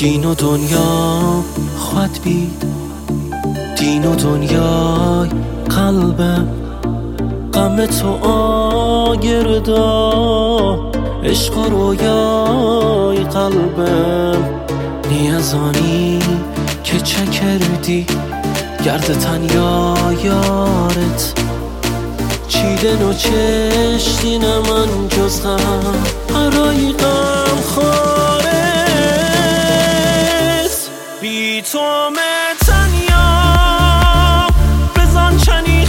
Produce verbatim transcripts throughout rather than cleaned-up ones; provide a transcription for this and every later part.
دین و دنیا خود بید، دین و دنیای قلبم، غم تو آگردا، عشق و رویای قلبم. نیازانی که چه کردی گرد تنیا یارت، چیدن و چشتین من جز غم برای غم خارت. بی تو تنیا بزن چنی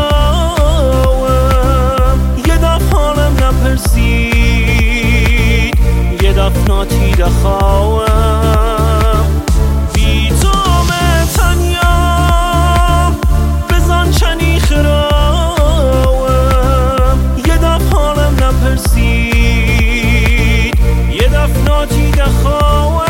خراوم، یه دف حالم نپرسید، یه دف ناتی دخواهم. بی تو تنیا بزن چنی خراوم، یه دف حالم نپرسید، یه دف ناتی دخواهم.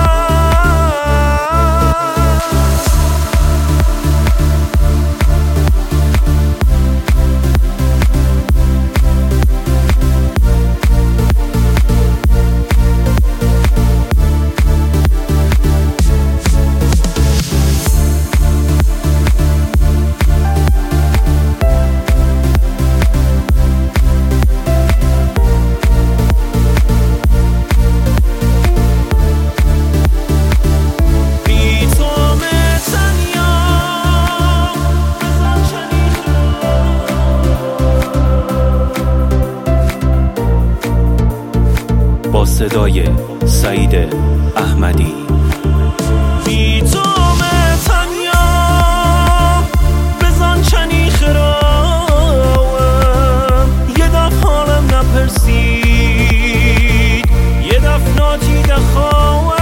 صدای سعید احمدی. بی تو تنیا بزن چنی خراوم، یه دف حالم نپرسید، یه دف ناتی دخواهم.